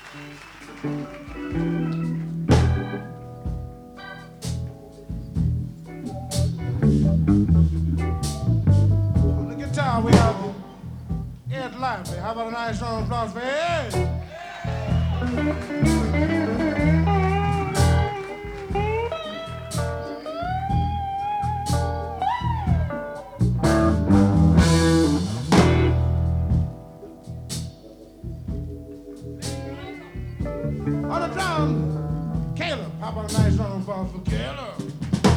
On the guitar, we have Ed Lively. How about a nice round of applause for Ed? On the drum, Caleb. How about a nice round of applause for Caleb?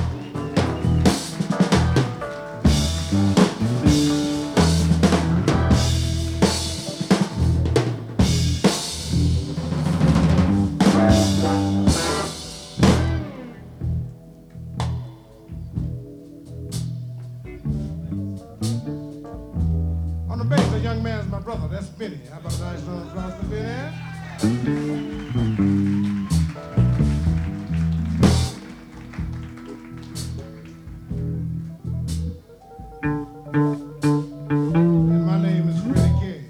On the bass, the young man's my brother. That's Benny. How about a nice round of applause for Benny? And my name is Freddie King.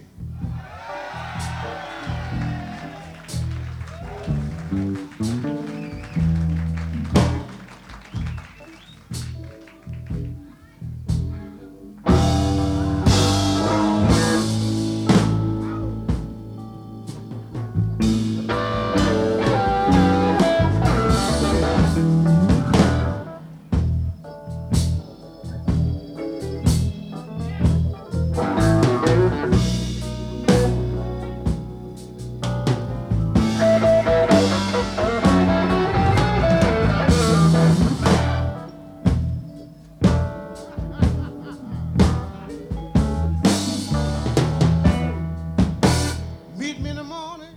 Meet me in the morning,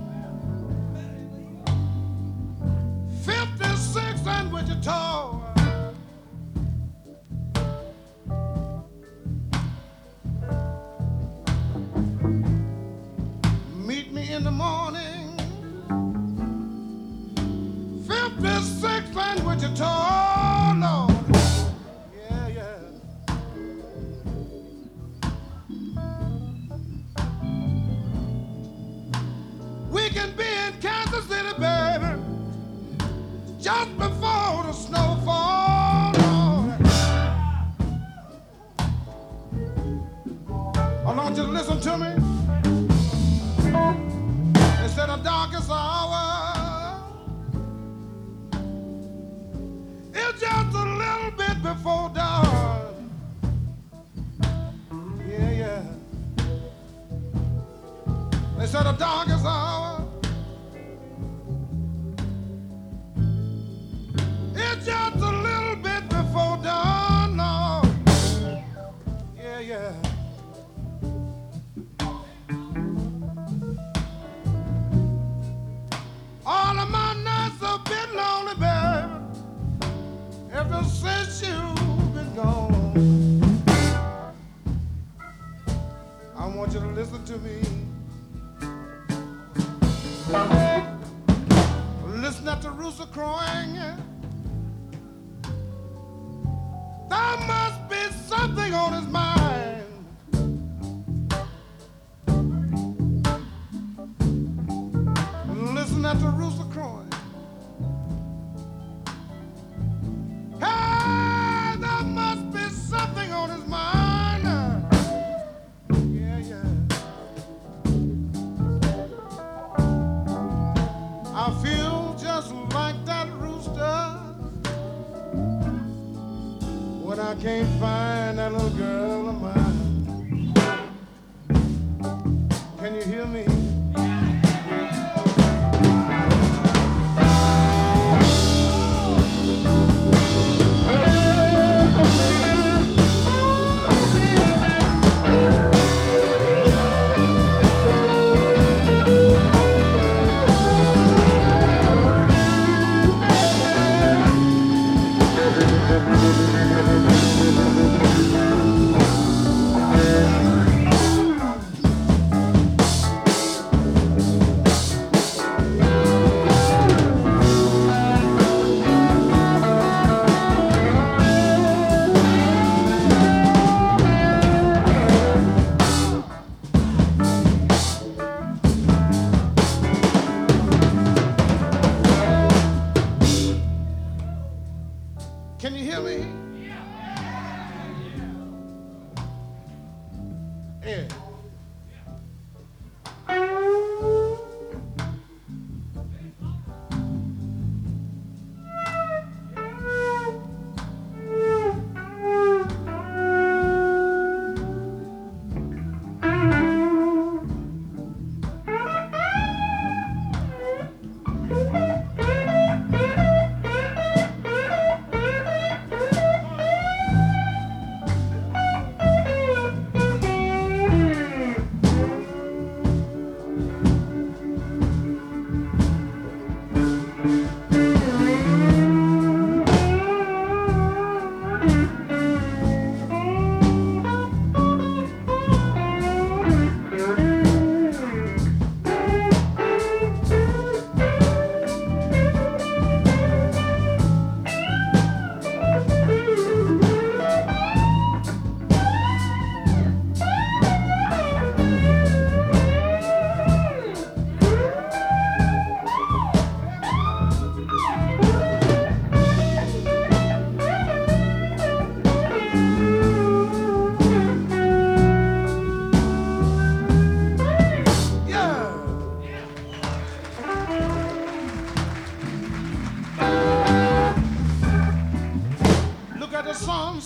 56 and Wichita. Meet me in the morning, 56 and Wichita, Lord. Yeah, yeah. We can be in Kansas City, baby, just before the snowfall, Lord. I want you to listen to me. Instead of darkest hour, it's just a little bit before dawn. Yeah, yeah. They said the darkest hour, it's just a little bit before dawn, Lord. Yeah, yeah. All of my nights have been lonely, baby, ever since you've been gone. I want you to listen to me. Listen at the rooster crowing. There must be something on his mind. Listen at the rooster crowing. Hey, there must be something on his mind. Yeah, yeah. I feel just like that rooster when I can't find that little girl of mine. Can you hear me?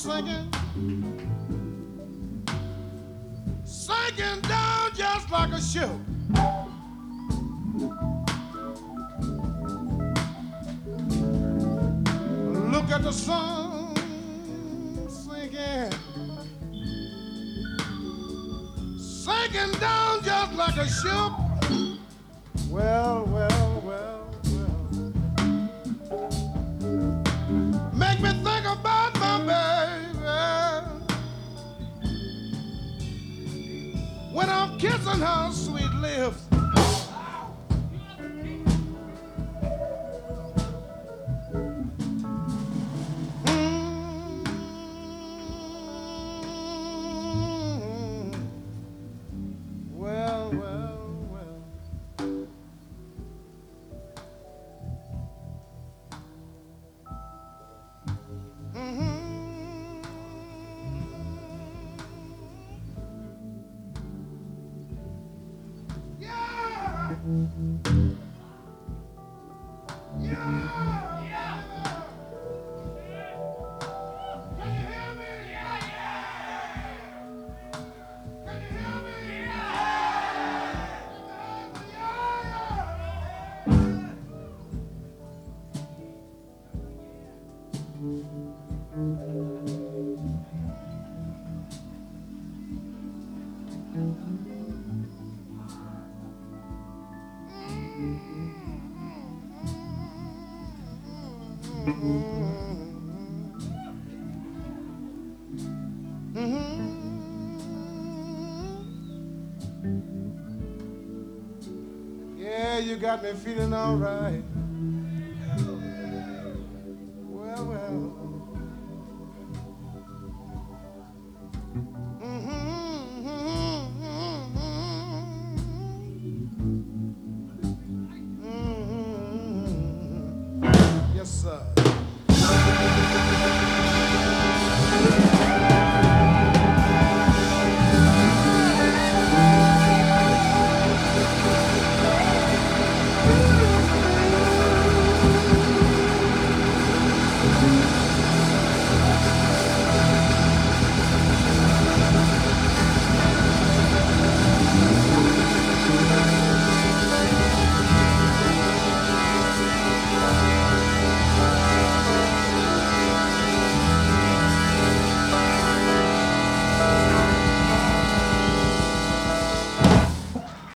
sinking, sinking down just like a ship. Look at the sun sinking, sinking down just like a ship. Well, well, well, well. Make me think about my baby when I'm kissing her sweet lips. Well, well, well. Yeah! Yeah! Can you hear me? Can you hear me? Yeah, you got me feeling all right. Well, well. Yes, sir.